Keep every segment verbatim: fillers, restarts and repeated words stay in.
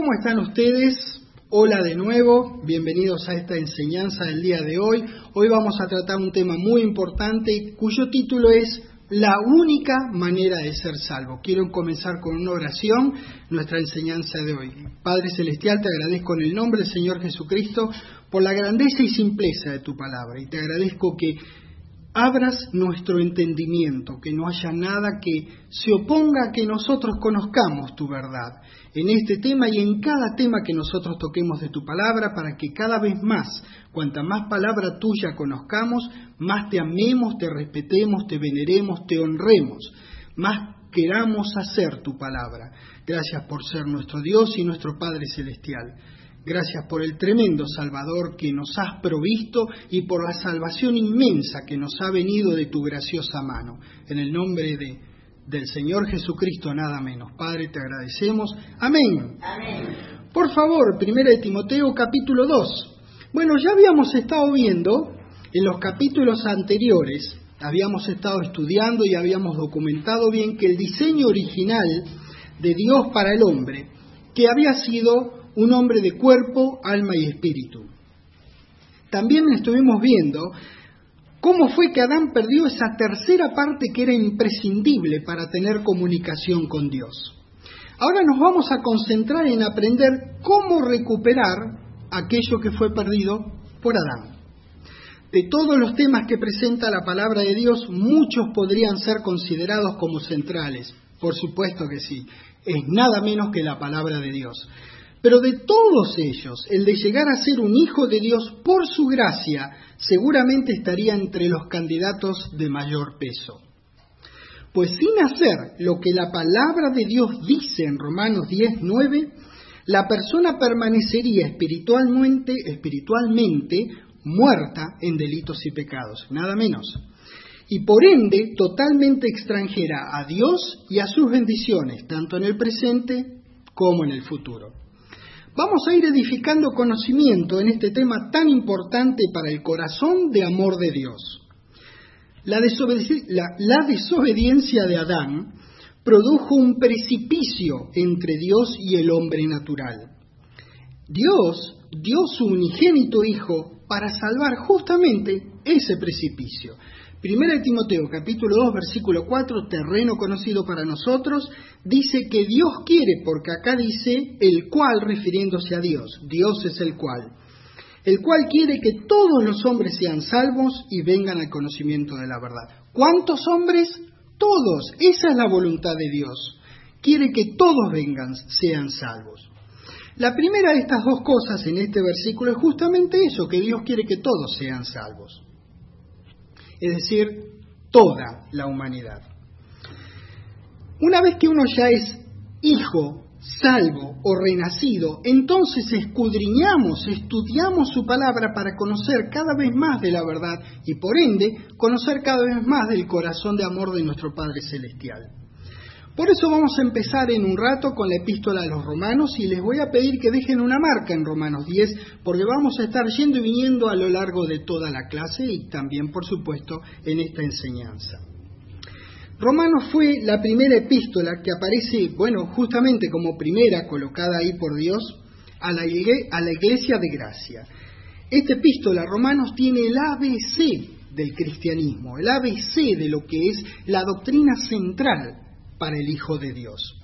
¿Cómo están ustedes? Hola de nuevo, bienvenidos a esta enseñanza del día de hoy. Hoy vamos a tratar un tema muy importante cuyo título es La única manera de ser salvo. Quiero comenzar con una oración, nuestra enseñanza de hoy. Padre Celestial, te agradezco en el nombre del Señor Jesucristo por la grandeza y simpleza de tu palabra. Y te agradezco que abras nuestro entendimiento, que no haya nada que se oponga a que nosotros conozcamos tu verdad en este tema y en cada tema que nosotros toquemos de tu palabra, para que cada vez más, cuanta más palabra tuya conozcamos, más te amemos, te respetemos, te veneremos, te honremos, más queramos hacer tu palabra. Gracias por ser nuestro Dios y nuestro Padre Celestial. Gracias por el tremendo Salvador que nos has provisto y por la salvación inmensa que nos ha venido de tu graciosa mano. En el nombre de, del Señor Jesucristo, nada menos. Padre, te agradecemos. Amén. Amén. Por favor, primera de Timoteo, capítulo dos. Bueno, ya habíamos estado viendo en los capítulos anteriores, habíamos estado estudiando y habíamos documentado bien que el diseño original de Dios para el hombre, que había sido un hombre de cuerpo, alma y espíritu. También estuvimos viendo cómo fue que Adán perdió esa tercera parte que era imprescindible para tener comunicación con Dios. Ahora nos vamos a concentrar en aprender cómo recuperar aquello que fue perdido por Adán. De todos los temas que presenta la palabra de Dios, muchos podrían ser considerados como centrales. Por supuesto que sí, es nada menos que la palabra de Dios. Pero de todos ellos, el de llegar a ser un hijo de Dios por su gracia, seguramente estaría entre los candidatos de mayor peso. Pues sin hacer lo que la palabra de Dios dice en Romanos diez, nueve, la persona permanecería espiritualmente, espiritualmente muerta en delitos y pecados, nada menos. Y por ende, totalmente extranjera a Dios y a sus bendiciones, tanto en el presente como en el futuro. Vamos a ir edificando conocimiento en este tema tan importante para el corazón de amor de Dios. La, desobedi- la, la desobediencia de Adán produjo un precipicio entre Dios y el hombre natural. Dios dio su unigénito Hijo para salvar justamente ese precipicio. Primera de Timoteo, capítulo dos, versículo cuatro, terreno conocido para nosotros, dice que Dios quiere, porque acá dice el cual, refiriéndose a Dios. Dios es el cual. El cual quiere que todos los hombres sean salvos y vengan al conocimiento de la verdad. ¿Cuántos hombres? Todos. Esa es la voluntad de Dios. Quiere que todos vengan, sean salvos. La primera de estas dos cosas en este versículo es justamente eso, que Dios quiere que todos sean salvos. Es decir, toda la humanidad. Una vez que uno ya es hijo, salvo o renacido, entonces escudriñamos, estudiamos su palabra para conocer cada vez más de la verdad y por ende conocer cada vez más del corazón de amor de nuestro Padre Celestial. Por eso vamos a empezar en un rato con la epístola a los Romanos y les voy a pedir que dejen una marca en Romanos diez porque vamos a estar yendo y viniendo a lo largo de toda la clase y también, por supuesto, en esta enseñanza. Romanos fue la primera epístola que aparece, bueno, justamente como primera colocada ahí por Dios a la, a la iglesia de gracia. Esta epístola, Romanos, tiene el A B C del cristianismo, el A B C de lo que es la doctrina central para el Hijo de Dios.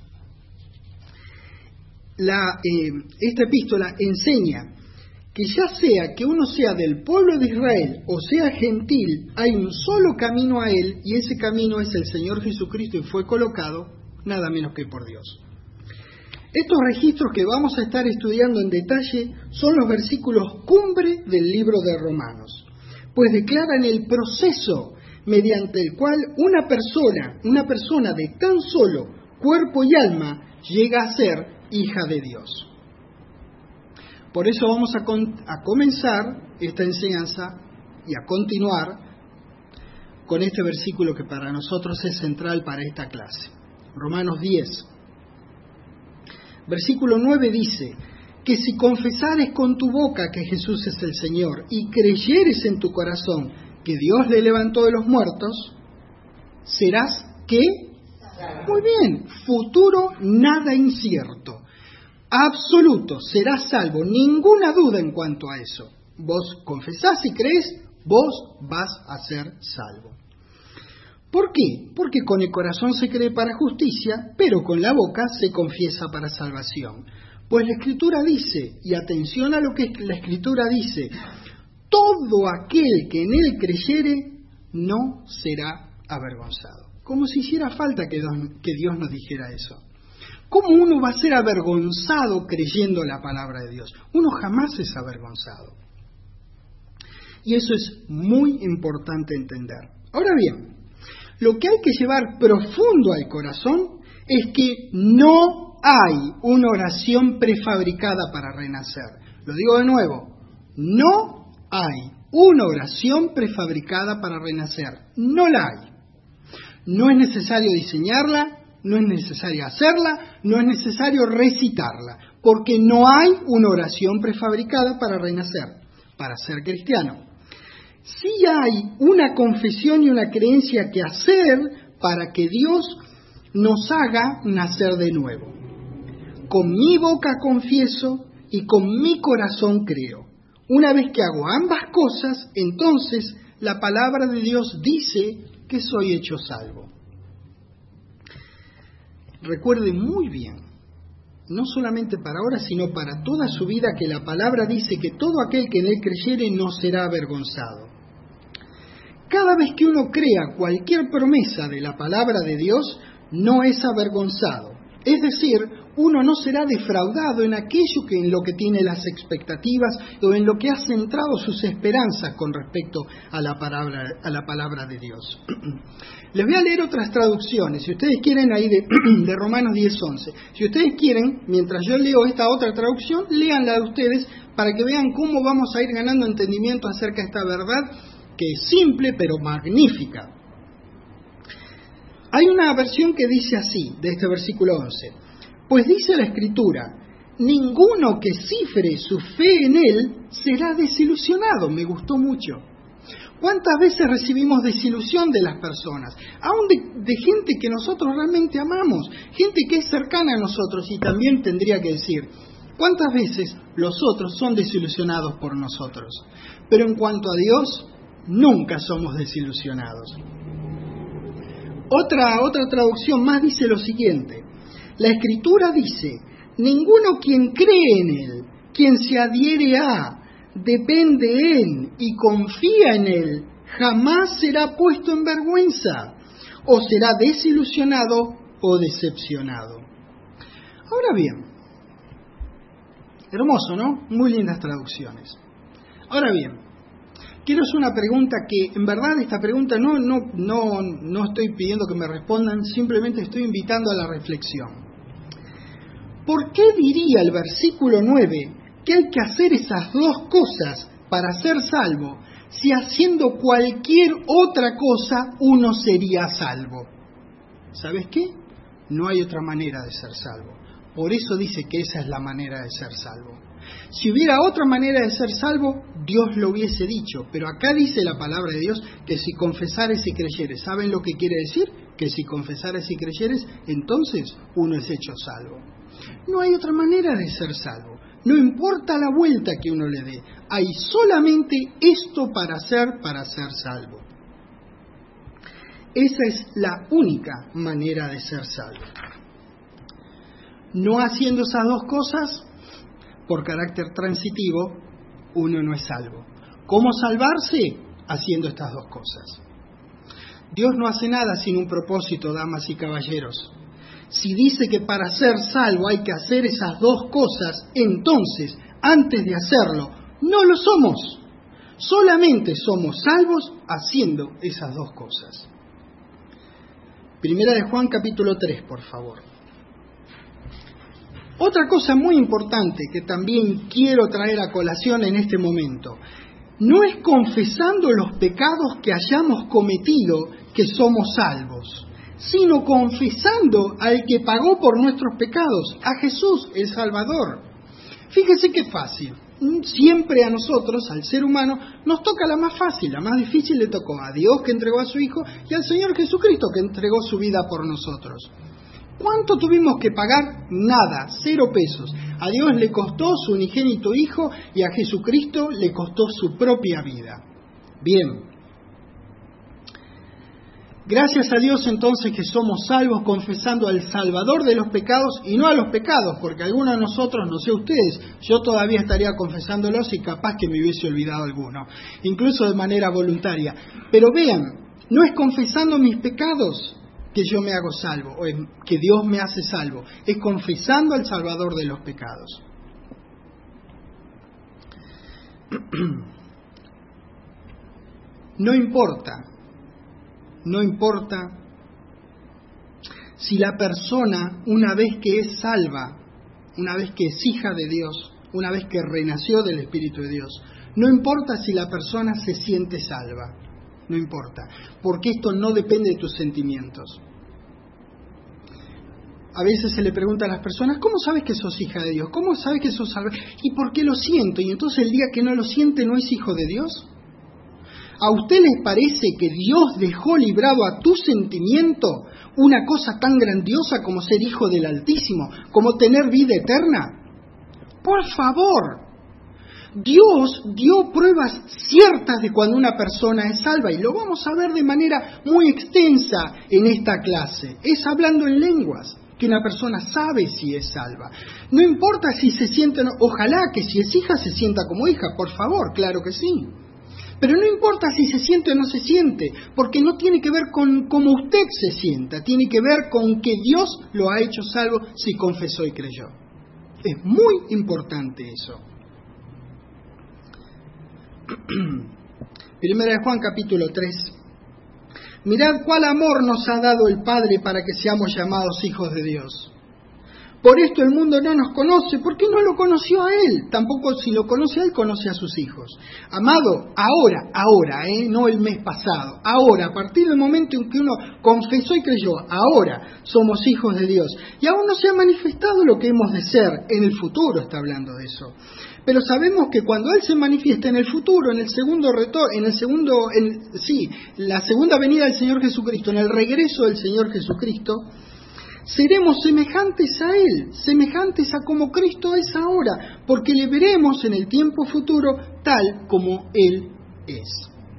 La, eh, esta epístola enseña que ya sea que uno sea del pueblo de Israel o sea gentil, hay un solo camino a Él y ese camino es el Señor Jesucristo y fue colocado nada menos que por Dios. Estos registros que vamos a estar estudiando en detalle son los versículos cumbre del libro de Romanos, pues declaran el proceso mediante el cual una persona, una persona de tan solo cuerpo y alma llega a ser hija de Dios. Por eso vamos a, con, a comenzar esta enseñanza y a continuar con este versículo que para nosotros es central para esta clase. Romanos diez. Versículo nueve dice que si confesares con tu boca que Jesús es el Señor y creyeres en tu corazón que Dios le levantó de los muertos, serás ¿qué? Muy bien, futuro nada incierto. absoluto, serás salvo, ninguna duda en cuanto a eso. Vos confesás y creés, vos vas a ser salvo. ¿Por qué? Porque con el corazón se cree para justicia, pero con la boca se confiesa para salvación. Pues la Escritura dice, y atención a lo que la Escritura dice, todo aquel que en él creyere no será avergonzado. Como si hiciera falta que Dios, que Dios nos dijera eso. ¿Cómo uno va a ser avergonzado creyendo la palabra de Dios? Uno jamás es avergonzado. Y eso es muy importante entender. Ahora bien, lo que hay que llevar profundo al corazón es que no hay una oración prefabricada para renacer. Lo digo de nuevo, no hay una oración prefabricada para renacer. No la hay. No es necesario diseñarla, no es necesario hacerla, no es necesario recitarla, porque no hay una oración prefabricada para renacer, para ser cristiano. Sí hay una confesión y una creencia que hacer para que Dios nos haga nacer de nuevo. Con mi boca confieso y con mi corazón creo. Una vez que hago ambas cosas, entonces la palabra de Dios dice que soy hecho salvo. Recuerde muy bien, no solamente para ahora, sino para toda su vida, que la palabra dice que todo aquel que en él creyere no será avergonzado. Cada vez que uno crea cualquier promesa de la palabra de Dios, no es avergonzado. Es decir, uno no será defraudado en aquello que en lo que tiene las expectativas o en lo que ha centrado sus esperanzas con respecto a la palabra, a la palabra de Dios. Les voy a leer otras traducciones, si ustedes quieren, ahí de, de Romanos diez once. Si ustedes quieren, mientras yo leo esta otra traducción, léanla de ustedes para que vean cómo vamos a ir ganando entendimiento acerca de esta verdad, que es simple pero magnífica. Hay una versión que dice así, de este versículo once. Pues dice la Escritura, ninguno que cifre su fe en él será desilusionado. Me gustó mucho. ¿Cuántas veces recibimos desilusión de las personas? Aún de, de gente que nosotros realmente amamos, gente que es cercana a nosotros, y también tendría que decir, ¿cuántas veces los otros son desilusionados por nosotros? Pero en cuanto a Dios, nunca somos desilusionados. Otra, otra traducción más dice lo siguiente. La Escritura dice, ninguno quien cree en Él, quien se adhiere a, depende en y confía en Él, jamás será puesto en vergüenza, o será desilusionado o decepcionado. Ahora bien, hermoso, ¿no? Muy lindas traducciones. Ahora bien, quiero hacer una pregunta que, en verdad, esta pregunta no, no, no, no estoy pidiendo que me respondan, simplemente estoy invitando a la reflexión. ¿Por qué diría el versículo nueve que hay que hacer esas dos cosas para ser salvo, si haciendo cualquier otra cosa uno sería salvo? ¿Sabes qué? No hay otra manera de ser salvo. Por eso dice que esa es la manera de ser salvo. Si hubiera otra manera de ser salvo, Dios lo hubiese dicho. Pero acá dice la palabra de Dios que si confesares y creyeres, ¿saben lo que quiere decir? Que si confesares y creyeres, entonces uno es hecho salvo. No hay otra manera de ser salvo. No importa la vuelta que uno le dé. Hay solamente esto para hacer, para ser salvo. Esa es la única manera de ser salvo. No haciendo esas dos cosas, por carácter transitivo, uno no es salvo. ¿Cómo salvarse? Haciendo estas dos cosas. Dios no hace nada sin un propósito, damas y caballeros. Si dice que para ser salvo hay que hacer esas dos cosas, entonces, antes de hacerlo, no lo somos. Solamente somos salvos haciendo esas dos cosas. Primera de Juan, capítulo tres, por favor. Otra cosa muy importante que también quiero traer a colación en este momento, no es confesando los pecados que hayamos cometido que somos salvos, sino confesando al que pagó por nuestros pecados, a Jesús, el Salvador. Fíjese qué fácil. Siempre a nosotros, al ser humano, nos toca la más fácil, la más difícil le tocó a Dios que entregó a su Hijo y al Señor Jesucristo que entregó su vida por nosotros. ¿Cuánto tuvimos que pagar? Nada, cero pesos. A Dios le costó su unigénito Hijo y a Jesucristo le costó su propia vida. Bien. Gracias a Dios entonces que somos salvos confesando al Salvador de los pecados y no a los pecados, porque algunos de nosotros, no sé ustedes, yo todavía estaría confesándolos y capaz que me hubiese olvidado alguno, incluso de manera voluntaria. Pero vean, no es confesando mis pecados que yo me hago salvo, o que Dios me hace salvo, es confesando al Salvador de los pecados. No importa, no importa si la persona, una vez que es salva, una vez que es hija de Dios, una vez que renació del Espíritu de Dios, no importa si la persona se siente salva, no importa, porque esto no depende de tus sentimientos. A veces se le pregunta a las personas, ¿cómo sabes que sos hija de Dios? ¿Cómo sabes que sos salva? ¿Y por qué lo siento? Y entonces el día que no lo siente, ¿no es hijo de Dios? ¿A usted les parece que Dios dejó librado a tu sentimiento una cosa tan grandiosa como ser hijo del Altísimo, como tener vida eterna? Por favor, Dios dio pruebas ciertas de cuando una persona es salva, y lo vamos a ver de manera muy extensa en esta clase. Es hablando en lenguas que una persona sabe si es salva. No importa si se siente, ojalá que si es hija se sienta como hija, por favor, claro que sí. Pero no importa si se siente o no se siente, porque no tiene que ver con cómo usted se sienta, tiene que ver con que Dios lo ha hecho salvo si confesó y creyó. Es muy importante eso. Primera de Juan capítulo tres. Mirad cuál amor nos ha dado el Padre para que seamos llamados hijos de Dios. Por esto el mundo no nos conoce, porque no lo conoció a Él. Tampoco si lo conoce a Él, conoce a sus hijos. Amado, ahora, ahora, ¿eh? No el mes pasado, ahora, a partir del momento en que uno confesó y creyó, ahora somos hijos de Dios. Y aún no se ha manifestado lo que hemos de ser, en el futuro está hablando de eso. Pero sabemos que cuando Él se manifiesta en el futuro, en el segundo retorno, en el segundo, en, sí, la segunda venida del Señor Jesucristo, en el regreso del Señor Jesucristo, seremos semejantes a Él, semejantes a como Cristo es ahora, porque le veremos en el tiempo futuro tal como Él es.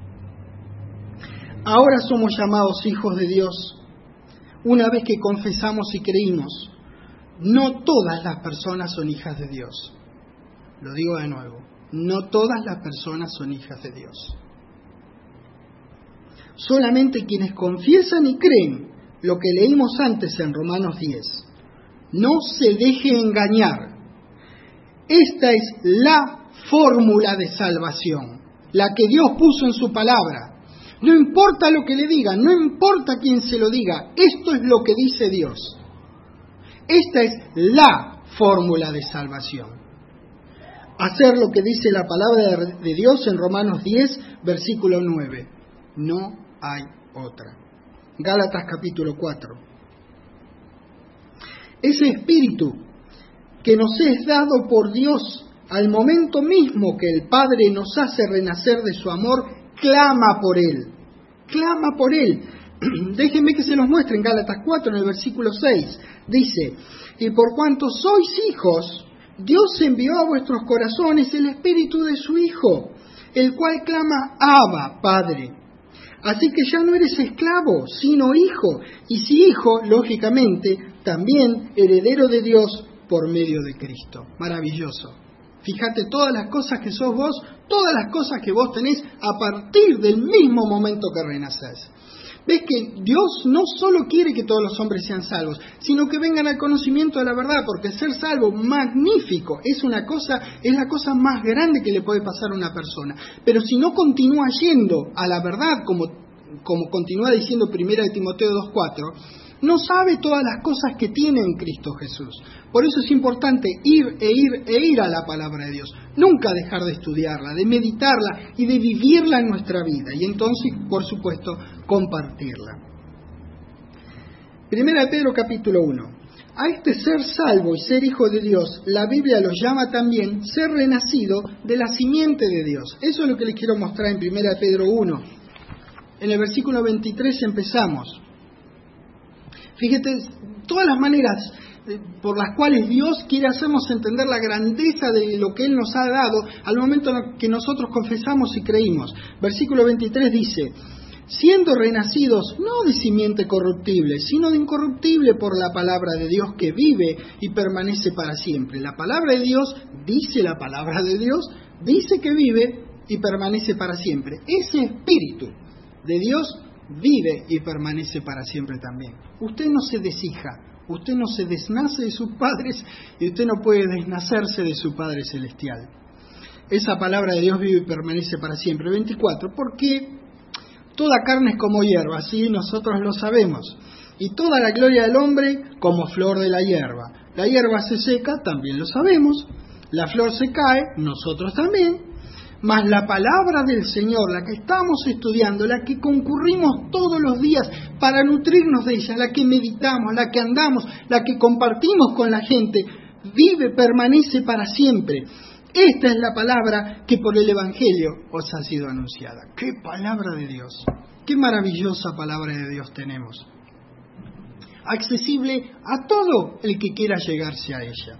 Ahora somos llamados hijos de Dios, una vez que confesamos y creímos. No todas las personas son hijas de Dios. Lo digo de nuevo, no todas las personas son hijas de Dios. Solamente quienes confiesan y creen lo que leímos antes en Romanos diez. No se deje engañar. Esta es la fórmula de salvación, la que Dios puso en su palabra. No importa lo que le digan, no importa quién se lo diga, esto es lo que dice Dios. Esta es la fórmula de salvación. Hacer lo que dice la palabra de Dios en Romanos diez, versículo nueve. No hay otra. Gálatas capítulo cuatro. Ese espíritu que nos es dado por Dios al momento mismo que el Padre nos hace renacer de su amor, clama por Él. Clama por Él. Déjenme que se los muestre en Gálatas cuatro, en el versículo seis. Dice, y por cuanto sois hijos, Dios envió a vuestros corazones el espíritu de su Hijo, el cual clama, Abba, Padre. Así que ya no eres esclavo, sino hijo, y si hijo, lógicamente, también heredero de Dios por medio de Cristo. Maravilloso. Fíjate todas las cosas que sos vos, todas las cosas que vos tenés a partir del mismo momento que renacés. Ves que Dios no solo quiere que todos los hombres sean salvos, sino que vengan al conocimiento de la verdad, porque ser salvo, magnífico, es una cosa, es la cosa más grande que le puede pasar a una persona. Pero si no continúa yendo a la verdad, como, como continúa diciendo primera de Timoteo dos cuatro, no sabe todas las cosas que tiene en Cristo Jesús. Por eso es importante ir e ir e ir a la palabra de Dios. Nunca dejar de estudiarla, de meditarla y de vivirla en nuestra vida. Y entonces, por supuesto, compartirla. Primera de Pedro capítulo uno. A este ser salvo y ser hijo de Dios, la Biblia lo llama también ser renacido de la simiente de Dios. Eso es lo que les quiero mostrar en Primera de Pedro uno. En el versículo veintitrés empezamos. Fíjate, todas las maneras por las cuales Dios quiere hacernos entender la grandeza de lo que Él nos ha dado al momento en que nosotros confesamos y creímos. Versículo veintitrés dice: siendo renacidos no de simiente corruptible, sino de incorruptible por la palabra de Dios que vive y permanece para siempre. La palabra de Dios, dice la palabra de Dios, dice que vive y permanece para siempre. Ese Espíritu de Dios vive y permanece para siempre también. Usted no se deshija, usted no se desnace de sus padres y usted no puede desnacerse de su Padre Celestial. Esa palabra de Dios vive y permanece para siempre. veinticuatro, porque toda carne es como hierba, sí, nosotros lo sabemos, y toda la gloria del hombre como flor de la hierba. La hierba se seca, también lo sabemos, la flor se cae, nosotros también. Mas la palabra del Señor, la que estamos estudiando, la que concurrimos todos los días para nutrirnos de ella, la que meditamos, la que andamos, la que compartimos con la gente, vive, permanece para siempre. Esta es la palabra que por el Evangelio os ha sido anunciada. ¡Qué palabra de Dios! ¡Qué maravillosa palabra de Dios tenemos! Accesible a todo el que quiera llegarse a ella.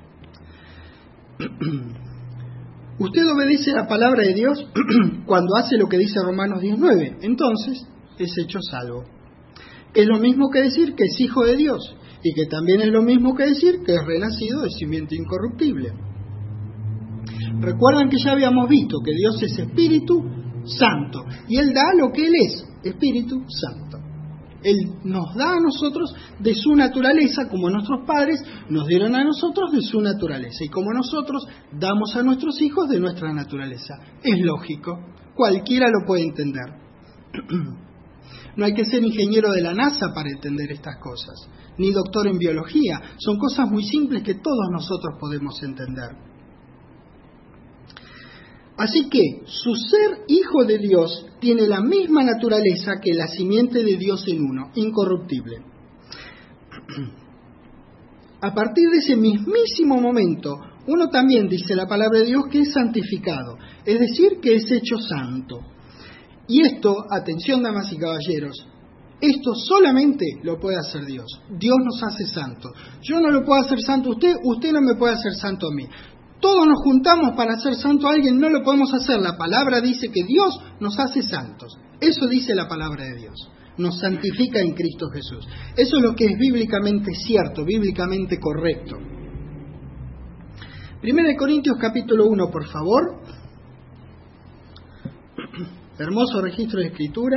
Usted obedece la palabra de Dios cuando hace lo que dice Romanos diez nueve. Entonces es hecho salvo. Es lo mismo que decir que es hijo de Dios, y que también es lo mismo que decir que es renacido de simiente incorruptible. Recuerdan que ya habíamos visto que Dios es Espíritu Santo, y Él da lo que Él es, Espíritu Santo. Él nos da a nosotros de su naturaleza, como nuestros padres nos dieron a nosotros de su naturaleza, y como nosotros damos a nuestros hijos de nuestra naturaleza. Es lógico, cualquiera lo puede entender. No hay que ser ingeniero de la NASA para entender estas cosas, ni doctor en biología. Son cosas muy simples que todos nosotros podemos entender. Así que su ser hijo de Dios tiene la misma naturaleza que la simiente de Dios en uno, incorruptible. A partir de ese mismísimo momento, uno también dice la palabra de Dios que es santificado, es decir, que es hecho santo. Y esto, atención damas y caballeros, esto solamente lo puede hacer Dios. Dios nos hace santos. Yo no lo puedo hacer santo a usted, usted no me puede hacer santo a mí. Todos nos juntamos para hacer santo a alguien, no lo podemos hacer. La palabra dice que Dios nos hace santos. Eso dice la palabra de Dios. Nos santifica en Cristo Jesús. Eso es lo que es bíblicamente cierto, bíblicamente correcto. Primera de Corintios capítulo uno, por favor. Hermoso registro de escritura.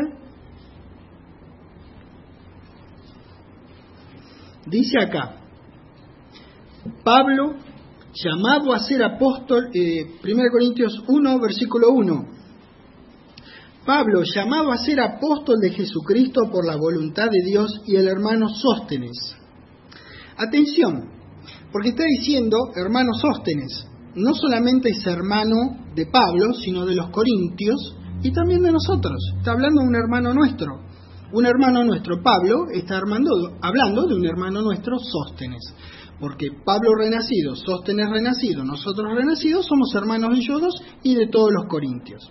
Dice acá, Pablo, llamado a ser apóstol, eh, primera de Corintios uno, versículo uno. Pablo, llamado a ser apóstol de Jesucristo por la voluntad de Dios, y el hermano Sóstenes. Atención, porque está diciendo hermano Sóstenes, no solamente es hermano de Pablo, sino de los corintios y también de nosotros. Está hablando de un hermano nuestro. Un hermano nuestro, Pablo, está armando, hablando de un hermano nuestro, Sóstenes. Porque Pablo renacido, Sóstenes renacido, nosotros renacidos, somos hermanos de ellos dos y de todos los corintios.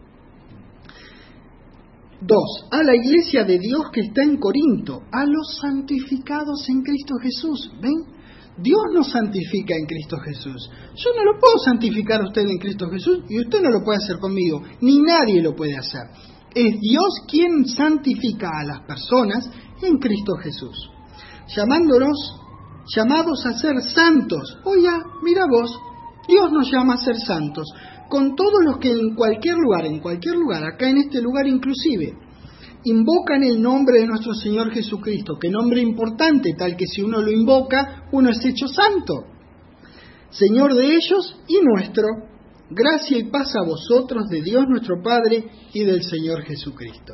Dos, a la iglesia de Dios que está en Corinto, a los santificados en Cristo Jesús. ¿Ven? Dios nos santifica en Cristo Jesús. Yo no lo puedo santificar a usted en Cristo Jesús y usted no lo puede hacer conmigo, ni nadie lo puede hacer. Es Dios quien santifica a las personas en Cristo Jesús, llamándonos, llamados a ser santos. Oiga, mira vos, Dios nos llama a ser santos, con todos los que en cualquier lugar, en cualquier lugar, acá en este lugar inclusive, invocan el nombre de nuestro Señor Jesucristo. Qué nombre importante, tal que si uno lo invoca, uno es hecho santo. Señor de ellos y nuestro, gracia y paz a vosotros, de Dios nuestro Padre y del Señor Jesucristo.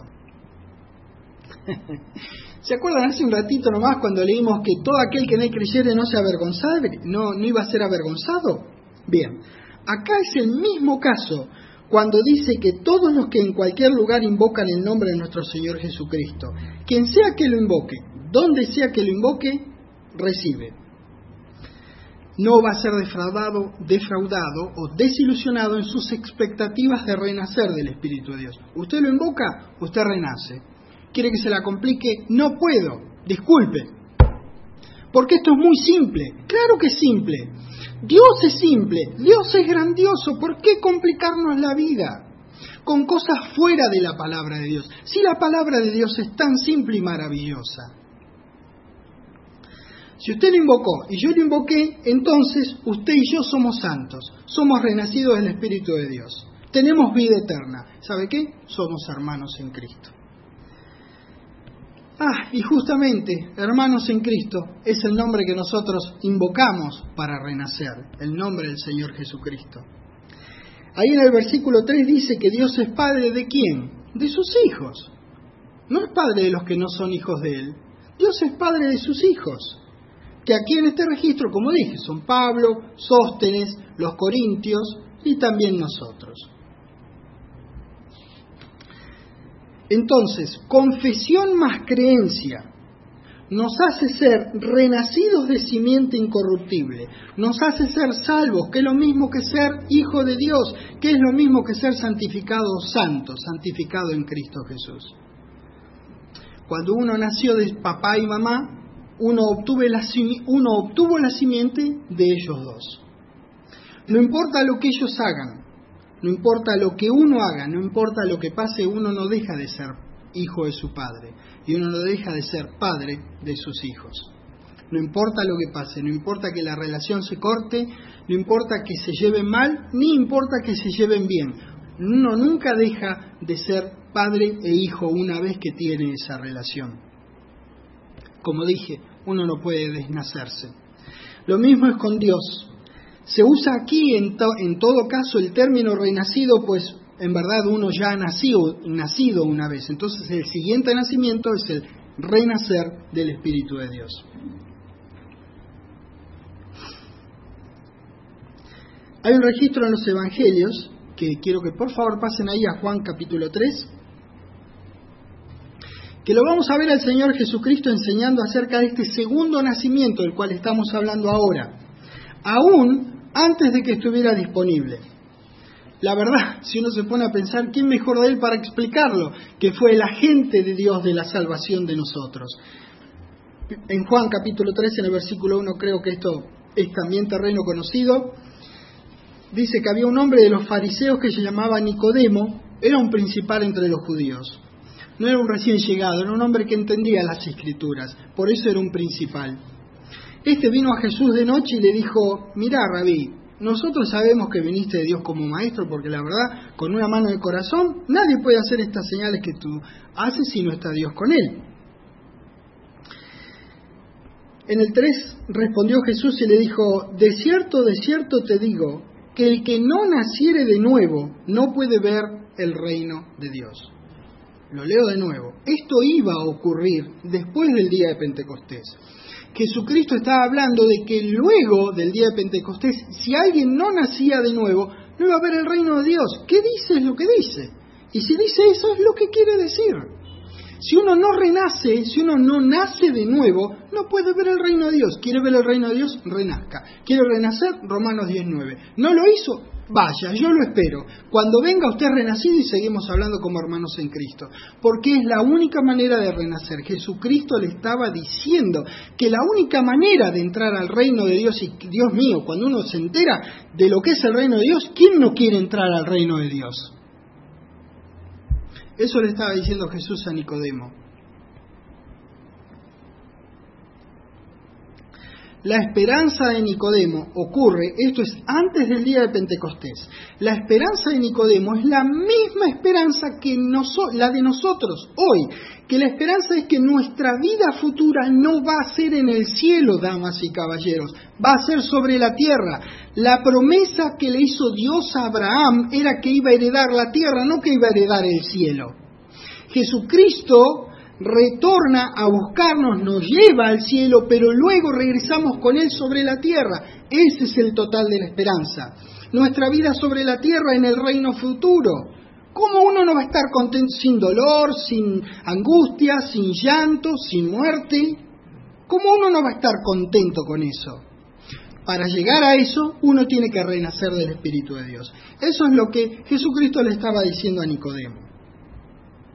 ¿Se acuerdan hace un ratito nomás cuando leímos que todo aquel que en él creyere no se avergonzare, no, no iba a ser avergonzado? Bien, acá es el mismo caso cuando dice que todos los que en cualquier lugar invocan el nombre de nuestro Señor Jesucristo, quien sea que lo invoque, donde sea que lo invoque, recibe. No va a ser defraudado, defraudado o desilusionado en sus expectativas de renacer del Espíritu de Dios. Usted lo invoca, usted renace. ¿Quiere que se la complique? No puedo, disculpe, porque esto es muy simple. Claro que es simple. Dios es simple, Dios es grandioso. ¿Por qué complicarnos la vida con cosas fuera de la palabra de Dios? Si la palabra de Dios es tan simple y maravillosa. Si usted lo invocó y yo lo invoqué, entonces usted y yo somos santos, somos renacidos del Espíritu de Dios, tenemos vida eterna. ¿Sabe qué? Somos hermanos en Cristo. Ah, y justamente, hermanos en Cristo, es el nombre que nosotros invocamos para renacer, el nombre del Señor Jesucristo. Ahí en el versículo tres dice que Dios es Padre ¿de quién? De sus hijos. No es Padre de los que no son hijos de Él. Dios es Padre de sus hijos. Que aquí en este registro, como dije, son Pablo, Sóstenes, los Corintios y también nosotros. Entonces, confesión más creencia nos hace ser renacidos de simiente incorruptible, nos hace ser salvos, que es lo mismo que ser hijo de Dios, que es lo mismo que ser santificado santo, santificado en Cristo Jesús. Cuando uno nació de papá y mamá, uno obtuvo la, uno obtuvo la simiente de ellos dos. No importa lo que ellos hagan, no importa lo que uno haga, no importa lo que pase, uno no deja de ser hijo de su padre y uno no deja de ser padre de sus hijos. No importa lo que pase, no importa que la relación se corte, no importa que se lleven mal, ni importa que se lleven bien. Uno nunca deja de ser padre e hijo una vez que tiene esa relación. Como dije, uno no puede desnacerse. Lo mismo es con Dios. Se usa aquí en, to, en todo caso el término renacido, pues en verdad uno ya ha nacido, nacido una vez. Entonces el siguiente nacimiento es el renacer del Espíritu de Dios. Hay un registro en los Evangelios, que quiero que por favor pasen ahí a Juan capítulo tres, que lo vamos a ver al Señor Jesucristo enseñando acerca de este segundo nacimiento del cual estamos hablando ahora, aún antes de que estuviera disponible. La verdad, si uno se pone a pensar, ¿quién mejor de Él para explicarlo? Que fue el agente de Dios de la salvación de nosotros. En Juan capítulo tres, en el versículo uno, creo que esto es también terreno conocido, dice que había un hombre de los fariseos que se llamaba Nicodemo, era un principal entre los judíos. No era un recién llegado, era un hombre que entendía las Escrituras, por eso era un principal. Este vino a Jesús de noche y le dijo: mirá, Rabí, nosotros sabemos que viniste de Dios como maestro, porque la verdad, con una mano de corazón, nadie puede hacer estas señales que tú haces si no está Dios con él. En el tres respondió Jesús y le dijo: de cierto, de cierto te digo, que el que no naciere de nuevo no puede ver el reino de Dios. Lo leo de nuevo. Esto iba a ocurrir después del día de Pentecostés. Jesucristo estaba hablando de que luego del día de Pentecostés, si alguien no nacía de nuevo, no iba a ver el reino de Dios. ¿Qué dice? Es lo que dice. Y si dice eso, es lo que quiere decir. Si uno no renace, si uno no nace de nuevo, no puede ver el reino de Dios. ¿Quiere ver el reino de Dios? Renazca. ¿Quiere renacer? Romanos diez nueve. ¿No lo hizo? Vaya, yo lo espero. Cuando venga usted renacido y seguimos hablando como hermanos en Cristo. Porque es la única manera de renacer. Jesucristo le estaba diciendo que la única manera de entrar al reino de Dios, y Dios mío, cuando uno se entera de lo que es el reino de Dios, ¿quién no quiere entrar al reino de Dios? Eso le estaba diciendo Jesús a Nicodemo. La esperanza de Nicodemo ocurre, esto es antes del día de Pentecostés. La esperanza de Nicodemo es la misma esperanza que noso, la de nosotros hoy. Que la esperanza es que nuestra vida futura no va a ser en el cielo, damas y caballeros, va a ser sobre la tierra. La promesa que le hizo Dios a Abraham era que iba a heredar la tierra, no que iba a heredar el cielo. Jesucristo retorna a buscarnos, nos lleva al cielo, pero luego regresamos con Él sobre la tierra. Ese es el total de la esperanza. Nuestra vida sobre la tierra en el reino futuro. ¿Cómo uno no va a estar contento sin dolor, sin angustia, sin llanto, sin muerte? ¿Cómo uno no va a estar contento con eso? Para llegar a eso, uno tiene que renacer del Espíritu de Dios. Eso es lo que Jesucristo le estaba diciendo a Nicodemo.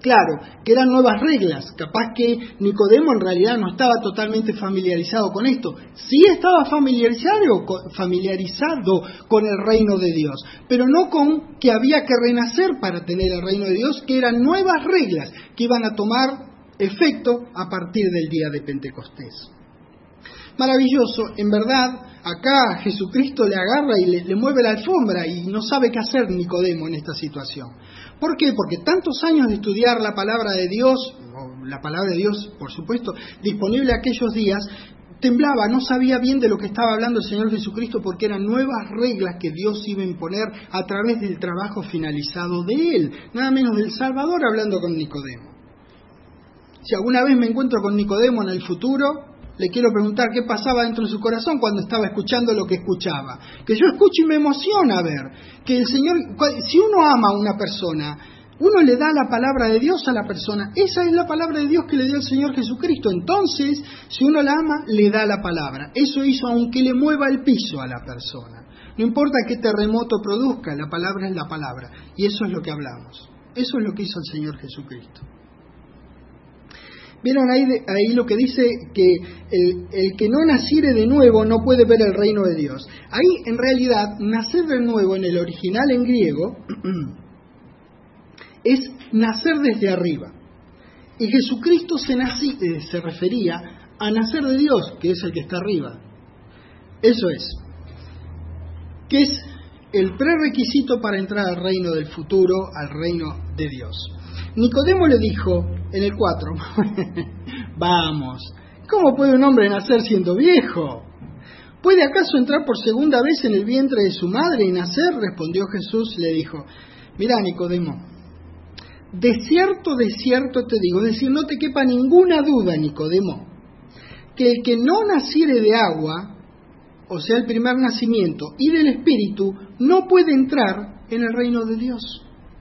Claro, que eran nuevas reglas, capaz que Nicodemo en realidad no estaba totalmente familiarizado con esto, sí estaba familiarizado, familiarizado con el reino de Dios, pero no con que había que renacer para tener el reino de Dios, que eran nuevas reglas que iban a tomar efecto a partir del día de Pentecostés. Maravilloso, en verdad, acá Jesucristo le agarra y le, le mueve la alfombra y no sabe qué hacer Nicodemo en esta situación. ¿Por qué? Porque tantos años de estudiar la palabra de Dios, o la palabra de Dios, por supuesto, disponible aquellos días, temblaba, no sabía bien de lo que estaba hablando el Señor Jesucristo porque eran nuevas reglas que Dios iba a imponer a través del trabajo finalizado de Él, nada menos del Salvador hablando con Nicodemo. Si alguna vez me encuentro con Nicodemo en el futuro, le quiero preguntar qué pasaba dentro de su corazón cuando estaba escuchando lo que escuchaba. Que yo escucho y me emociona ver que el Señor, si uno ama a una persona, uno le da la palabra de Dios a la persona. Esa es la palabra de Dios que le dio el Señor Jesucristo. Entonces, si uno la ama, le da la palabra. Eso hizo aunque le mueva el piso a la persona. No importa qué terremoto produzca, la palabra es la palabra. Y eso es lo que hablamos. Eso es lo que hizo el Señor Jesucristo. Vieron ahí, ahí lo que dice que el, el que no naciere de nuevo no puede ver el reino de Dios. Ahí en realidad nacer de nuevo en el original en griego es nacer desde arriba. Y Jesucristo se, nací, eh, se refería a nacer de Dios, que es el que está arriba. Eso es, que es el prerequisito para entrar al reino del futuro, al reino de Dios. Nicodemo le dijo en el cuatro, vamos, ¿cómo puede un hombre nacer siendo viejo? ¿Puede acaso entrar por segunda vez en el vientre de su madre y nacer? Respondió Jesús, le dijo, mirá Nicodemo, de cierto, de cierto te digo, es decir, no te quepa ninguna duda, Nicodemo, que el que no naciere de agua, o sea, el primer nacimiento, y del Espíritu, no puede entrar en el reino de Dios.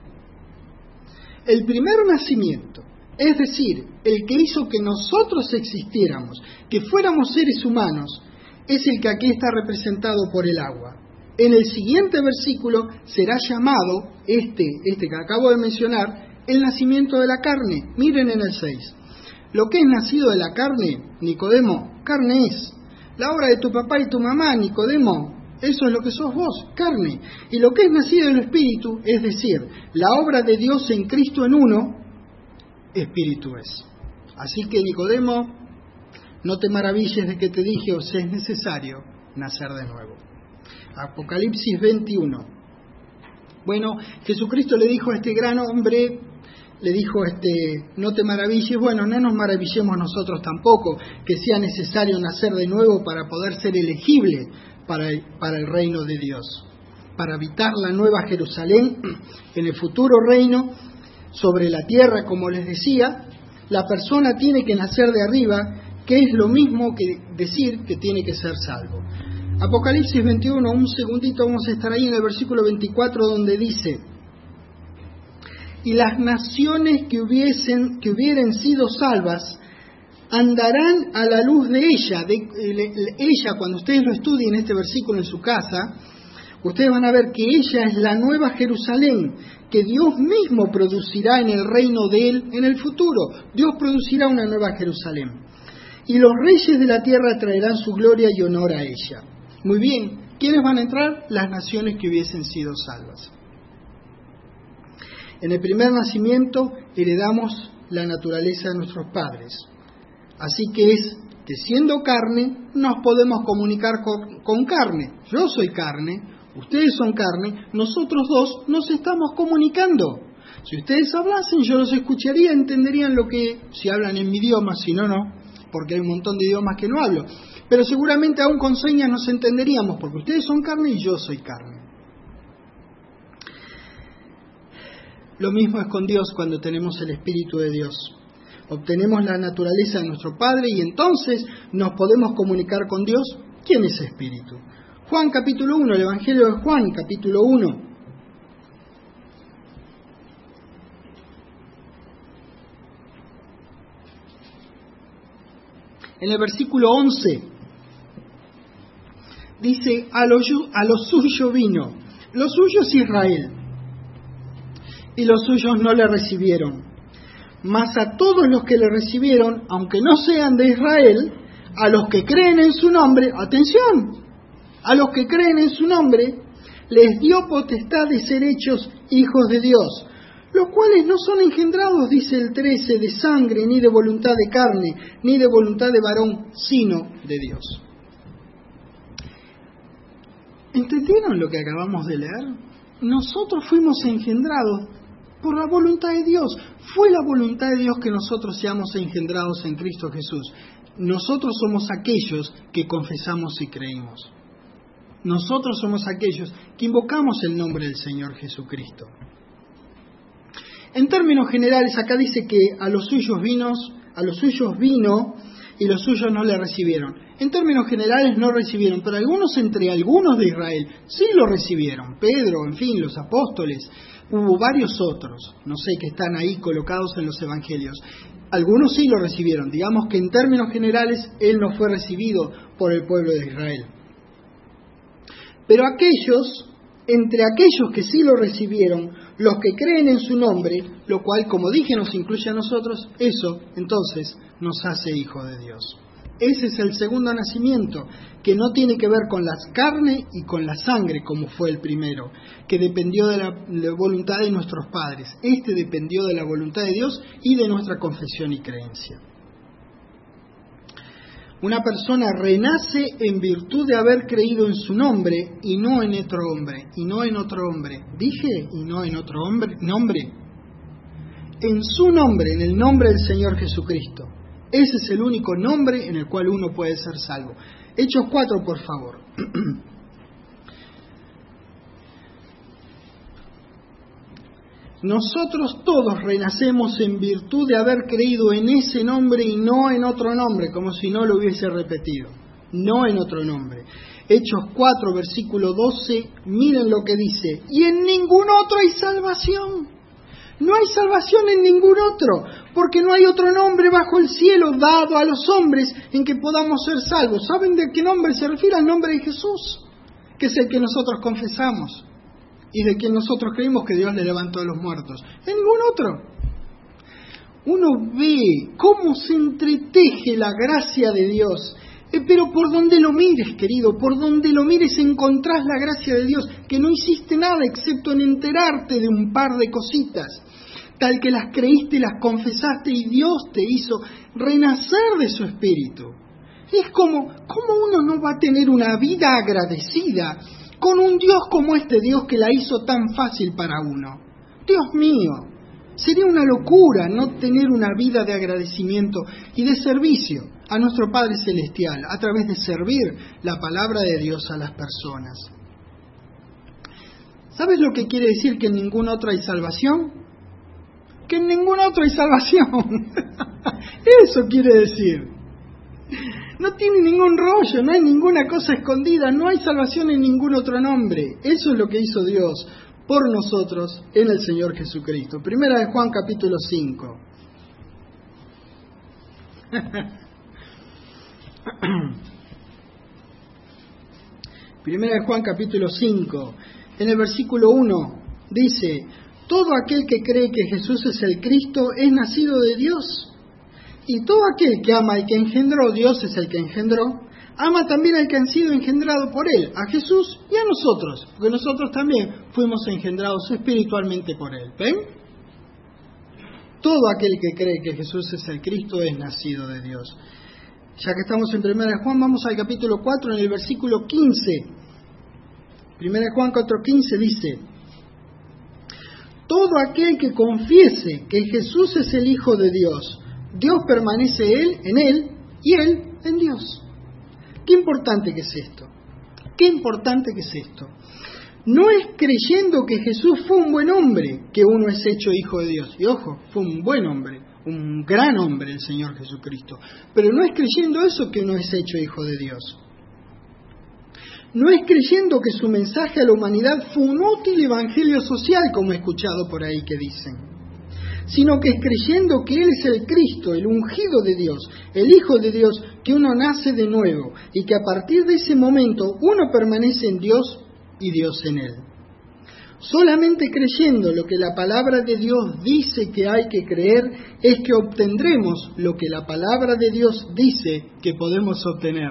El primer nacimiento, es decir, el que hizo que nosotros existiéramos, que fuéramos seres humanos, es el que aquí está representado por el agua. En el siguiente versículo será llamado, este, este que acabo de mencionar, el nacimiento de la carne. Miren en el seis. Lo que es nacido de la carne, Nicodemo, carne es. La obra de tu papá y tu mamá, Nicodemo, eso es lo que sos vos, carne. Y lo que es nacido del Espíritu, es decir, la obra de Dios en Cristo en uno, Espíritu es. Así que, Nicodemo, no te maravilles de que te dije, o sea, es necesario nacer de nuevo. Apocalipsis veintiuno. Bueno, Jesucristo le dijo a este gran hombre, le dijo, este, no te maravilles. Bueno, no nos maravillemos nosotros tampoco, que sea necesario nacer de nuevo para poder ser elegible para el, para el reino de Dios, para habitar la nueva Jerusalén en el futuro reino sobre la tierra. Como les decía, la persona tiene que nacer de arriba, que es lo mismo que decir que tiene que ser salvo. Apocalipsis veintiuno, un segundito, vamos a estar ahí en el versículo veinticuatro, donde dice, y las naciones que hubiesen, que hubieran sido salvas, andarán a la luz de ella. De, de, ella, cuando ustedes lo estudien este versículo en su casa, ustedes van a ver que ella es la nueva Jerusalén, que Dios mismo producirá en el reino de Él en el futuro. Dios producirá una nueva Jerusalén. Y los reyes de la tierra traerán su gloria y honor a ella. Muy bien, ¿quiénes van a entrar? Las naciones que hubiesen sido salvas. En el primer nacimiento heredamos la naturaleza de nuestros padres. Así que es que siendo carne, nos podemos comunicar con, con carne. Yo soy carne, ustedes son carne, nosotros dos nos estamos comunicando. Si ustedes hablasen, yo los escucharía, entenderían lo que, si hablan en mi idioma, si no, no, porque hay un montón de idiomas que no hablo. Pero seguramente aún con señas nos entenderíamos, porque ustedes son carne y yo soy carne. Lo mismo es con Dios cuando tenemos el Espíritu de Dios. Obtenemos la naturaleza de nuestro Padre y entonces nos podemos comunicar con Dios. ¿Quién es Espíritu? Juan capítulo uno, el Evangelio de Juan capítulo uno. En el versículo once dice, a lo, a lo suyo vino, lo suyo es Israel, y los suyos no le recibieron. mas a todos los que le recibieron, aunque no sean de Israel, a los que creen en su nombre, atención, a los que creen en su nombre, les dio potestad de ser hechos hijos de Dios, los cuales no son engendrados, dice el trece, de sangre, ni de voluntad de carne, ni de voluntad de varón, sino de Dios. ¿Entendieron lo que acabamos de leer? Nosotros fuimos engendrados por la voluntad de Dios. Fue la voluntad de Dios que nosotros seamos engendrados en Cristo Jesús. Nosotros somos aquellos que confesamos y creímos. Nosotros somos aquellos que invocamos el nombre del Señor Jesucristo. En términos generales, acá dice que a los suyos vinos, a los suyos vino y los suyos no le recibieron. En términos generales no recibieron, pero algunos entre algunos de Israel sí lo recibieron. Pedro, en fin, los apóstoles, hubo varios otros, no sé, que están ahí colocados en los evangelios. Algunos sí lo recibieron. Digamos que en términos generales él no fue recibido por el pueblo de Israel. Pero aquellos, entre aquellos que sí lo recibieron, los que creen en su nombre, lo cual, como dije, nos incluye a nosotros, eso, entonces, nos hace hijos de Dios. Ese es el segundo nacimiento, que no tiene que ver con la carne y con la sangre, como fue el primero, que dependió de la, la voluntad de nuestros padres. Este dependió de la voluntad de Dios y de nuestra confesión y creencia. Una persona renace en virtud de haber creído en su nombre y no en otro hombre, y no en otro hombre. Dije, y no en otro hombre, nombre. En su nombre, en el nombre del Señor Jesucristo. Ese es el único nombre en el cual uno puede ser salvo. Hechos cuatro, por favor. Nosotros todos renacemos en virtud de haber creído en ese nombre y no en otro nombre, como si no lo hubiese repetido. No en otro nombre. Hechos cuatro, versículo doce, miren lo que dice. Y en ningún otro hay salvación. No hay salvación en ningún otro, porque no hay otro nombre bajo el cielo dado a los hombres en que podamos ser salvos. ¿Saben de qué nombre se refiere? Al nombre de Jesús, que es el que nosotros confesamos y de quien nosotros creímos que Dios le levantó de los muertos. En ningún otro. Uno ve cómo se entreteje la gracia de Dios, eh, pero por donde lo mires, querido, por donde lo mires encontrás la gracia de Dios, que no hiciste nada excepto en enterarte de un par de cositas, tal que las creíste, las confesaste y Dios te hizo renacer de su espíritu. Es como, ¿cómo uno no va a tener una vida agradecida con un Dios como este Dios que la hizo tan fácil para uno? Dios mío, sería una locura no tener una vida de agradecimiento y de servicio a nuestro Padre Celestial a través de servir la palabra de Dios a las personas. ¿Sabes lo que quiere decir que en ningún otro hay salvación? Que en ningún otro hay salvación. Eso quiere decir. No tiene ningún rollo, no hay ninguna cosa escondida, no hay salvación en ningún otro nombre. Eso es lo que hizo Dios por nosotros en el Señor Jesucristo. Primera de Juan capítulo cinco. Primera de Juan capítulo cinco. En el versículo uno dice: todo aquel que cree que Jesús es el Cristo es nacido de Dios. Y todo aquel que ama al que engendró, Dios es el que engendró, ama también al que han sido engendrado por Él, a Jesús y a nosotros, porque nosotros también fuimos engendrados espiritualmente por Él. ¿Ven? Todo aquel que cree que Jesús es el Cristo es nacido de Dios. Ya que estamos en Primera de Juan, vamos al capítulo cuatro, en el versículo quince. Primera de Juan cuatro quince dice: todo aquel que confiese que Jesús es el Hijo de Dios, Dios permanece él en él y él en Dios. Qué importante que es esto. Qué importante que es esto. No es creyendo que Jesús fue un buen hombre que uno es hecho hijo de Dios. Y ojo, fue un buen hombre, un gran hombre el Señor Jesucristo. Pero no es creyendo eso que uno es hecho hijo de Dios. No es creyendo que su mensaje a la humanidad fue un útil evangelio social, como he escuchado por ahí que dicen, sino que es creyendo que Él es el Cristo, el ungido de Dios, el Hijo de Dios, que uno nace de nuevo y que a partir de ese momento uno permanece en Dios y Dios en Él. Solamente creyendo lo que la palabra de Dios dice que hay que creer es que obtendremos lo que la palabra de Dios dice que podemos obtener.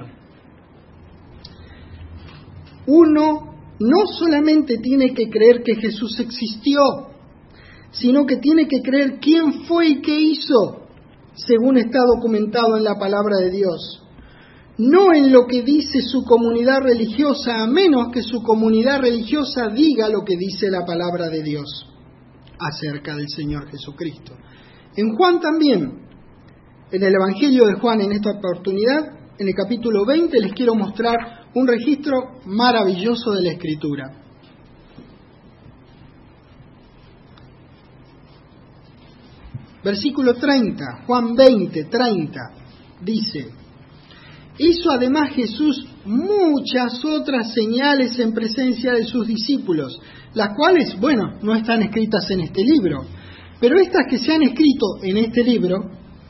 Uno no solamente tiene que creer que Jesús existió, sino que tiene que creer quién fue y qué hizo, según está documentado en la palabra de Dios. No en lo que dice su comunidad religiosa, a menos que su comunidad religiosa diga lo que dice la palabra de Dios acerca del Señor Jesucristo. En Juan también, en el Evangelio de Juan, en esta oportunidad, en el capítulo veinte, les quiero mostrar un registro maravilloso de la Escritura. Versículo treinta, Juan veinte, treinta, dice: hizo además Jesús muchas otras señales en presencia de sus discípulos, las cuales, bueno, no están escritas en este libro, pero estas que se han escrito en este libro,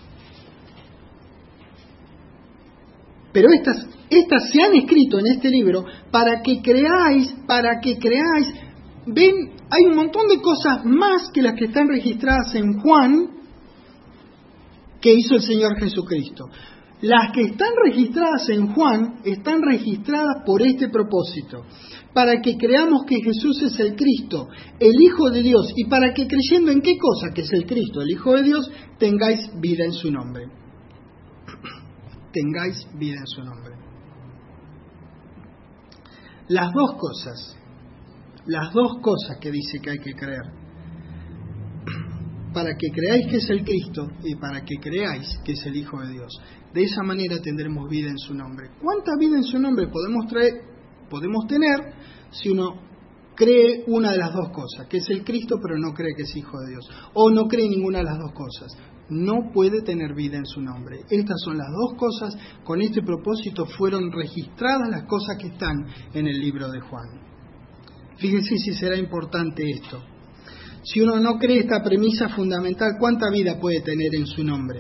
pero estas, estas se han escrito en este libro para que creáis, para que creáis, ven, hay un montón de cosas más que las que están registradas en Juan que hizo el Señor Jesucristo. Las que están registradas en Juan están registradas por este propósito, para que creamos que Jesús es el Cristo, el Hijo de Dios, y para que creyendo en qué cosa que es el Cristo, el Hijo de Dios, tengáis vida en su nombre. Tengáis vida en su nombre. Las dos cosas, las dos cosas que dice que hay que creer, para que creáis que es el Cristo y para que creáis que es el Hijo de Dios. De esa manera tendremos vida en su nombre. ¿Cuánta vida en su nombre podemos traer, podemos tener si uno cree una de las dos cosas, que es el Cristo pero no cree que es Hijo de Dios, o no cree ninguna de las dos cosas? No puede tener vida en su nombre. Estas son las dos cosas. Con este propósito fueron registradas las cosas que están en el libro de Juan. Fíjense si será importante esto. Si uno no cree esta premisa fundamental, ¿cuánta vida puede tener en su nombre?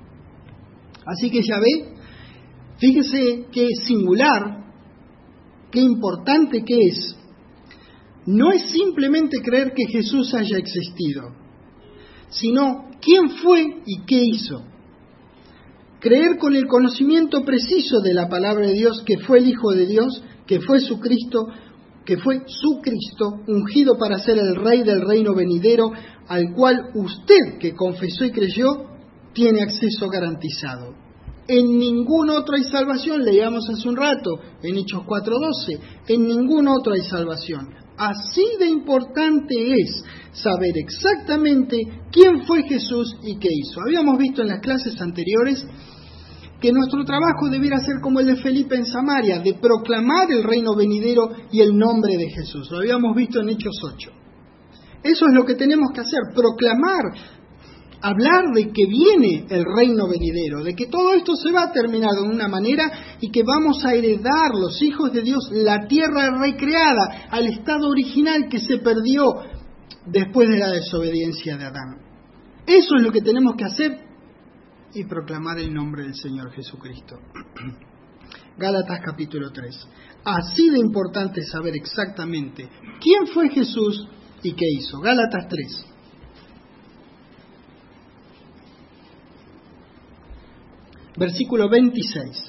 Así que ya ve, fíjese qué singular, qué importante que es. No es simplemente creer que Jesús haya existido, sino quién fue y qué hizo. Creer con el conocimiento preciso de la palabra de Dios, que fue el Hijo de Dios, que fue su Cristo, que fue su Cristo, ungido para ser el Rey del reino venidero, al cual usted, que confesó y creyó, tiene acceso garantizado. En ningún otro hay salvación, leíamos hace un rato, en Hechos cuatro doce, en ningún otro hay salvación. Así de importante es saber exactamente quién fue Jesús y qué hizo. Habíamos visto en las clases anteriores que nuestro trabajo debiera ser como el de Felipe en Samaria, de proclamar el reino venidero y el nombre de Jesús. Lo habíamos visto en Hechos ocho. Eso es lo que tenemos que hacer, proclamar, hablar de que viene el reino venidero, de que todo esto se va a terminar de una manera y que vamos a heredar los hijos de Dios la tierra recreada al estado original que se perdió después de la desobediencia de Adán. Eso es lo que tenemos que hacer y proclamar el nombre del Señor Jesucristo. Gálatas capítulo tres. Así de importante es saber exactamente quién fue Jesús y qué hizo. Gálatas tres. Versículo veintiséis.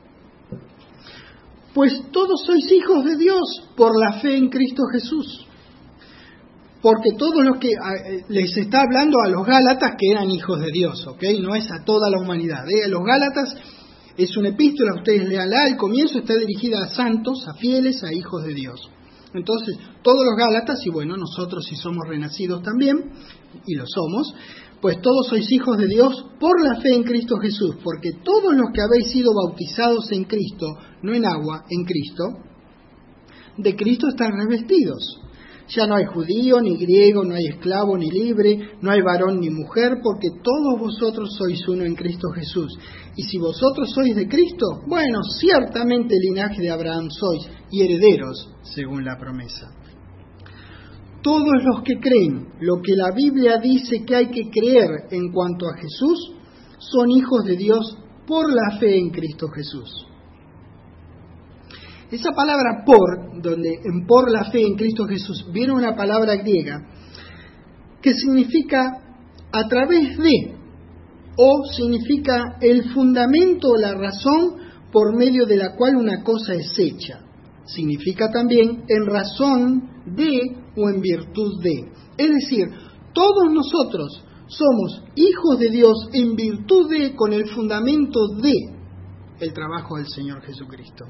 Pues todos sois hijos de Dios por la fe en Cristo Jesús. Porque todos los que eh, les está hablando a los Gálatas que eran hijos de Dios, ¿ok? No es a toda la humanidad. ¿eh? Los Gálatas es una epístola, ustedes leanla, al comienzo está dirigida a santos, a fieles, a hijos de Dios. Entonces, todos los Gálatas, y bueno, nosotros si somos renacidos también, y lo somos, pues todos sois hijos de Dios por la fe en Cristo Jesús, porque todos los que habéis sido bautizados en Cristo, no en agua, en Cristo, de Cristo están revestidos. Ya no hay judío, ni griego, no hay esclavo, ni libre, no hay varón ni mujer, porque todos vosotros sois uno en Cristo Jesús. Y si vosotros sois de Cristo, bueno, ciertamente linaje de Abraham sois, y herederos, según la promesa. Todos los que creen lo que la Biblia dice que hay que creer en cuanto a Jesús, son hijos de Dios por la fe en Cristo Jesús. Esa palabra por, donde en por la fe en Cristo Jesús, viene una palabra griega que significa a través de, o significa el fundamento o la razón por medio de la cual una cosa es hecha. Significa también en razón de o en virtud de. Es decir, todos nosotros somos hijos de Dios en virtud de, con el fundamento de el trabajo del Señor Jesucristo.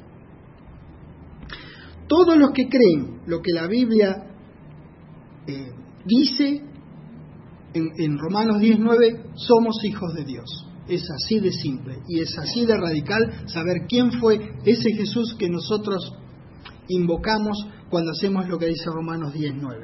Todos los que creen lo que la Biblia eh, dice en, en Romanos diez nueve, somos hijos de Dios. Es así de simple y es así de radical saber quién fue ese Jesús que nosotros invocamos cuando hacemos lo que dice Romanos diez nueve.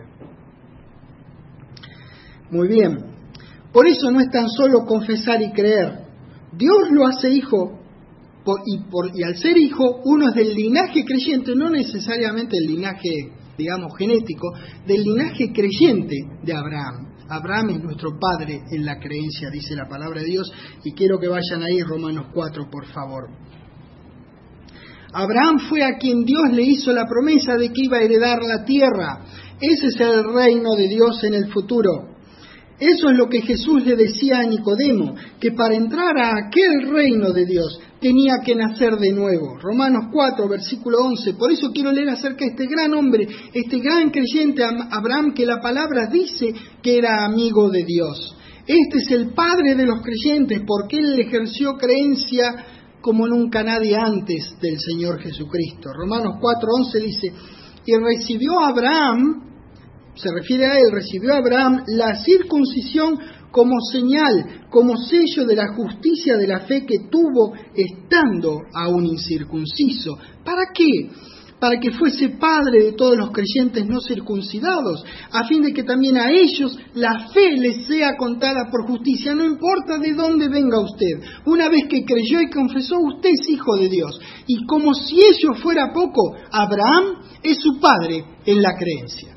Muy bien, por eso no es tan solo confesar y creer. Dios lo hace hijo, por, y, por, y al ser hijo, uno es del linaje creyente, no necesariamente el linaje, digamos, genético, del linaje creyente de Abraham. Abraham es nuestro padre en la creencia, dice la palabra de Dios, y quiero que vayan ahí, Romanos cuatro, por favor. Abraham fue a quien Dios le hizo la promesa de que iba a heredar la tierra. Ese es el reino de Dios en el futuro. Eso es lo que Jesús le decía a Nicodemo, que para entrar a aquel reino de Dios tenía que nacer de nuevo. Romanos cuatro, versículo once. Por eso quiero leer acerca de este gran hombre, este gran creyente Abraham, que la palabra dice que era amigo de Dios. Este es el padre de los creyentes, porque él ejerció creencia como nunca nadie antes del Señor Jesucristo. Romanos cuatro, once dice, y recibió Abraham, se refiere a él, recibió a Abraham la circuncisión como señal, como sello de la justicia de la fe que tuvo estando aún incircunciso. ¿Para qué? Para que fuese padre de todos los creyentes no circuncidados, a fin de que también a ellos la fe les sea contada por justicia, no importa de dónde venga usted. Una vez que creyó y confesó, usted es hijo de Dios. Y como si ello fuera poco, Abraham es su padre en la creencia.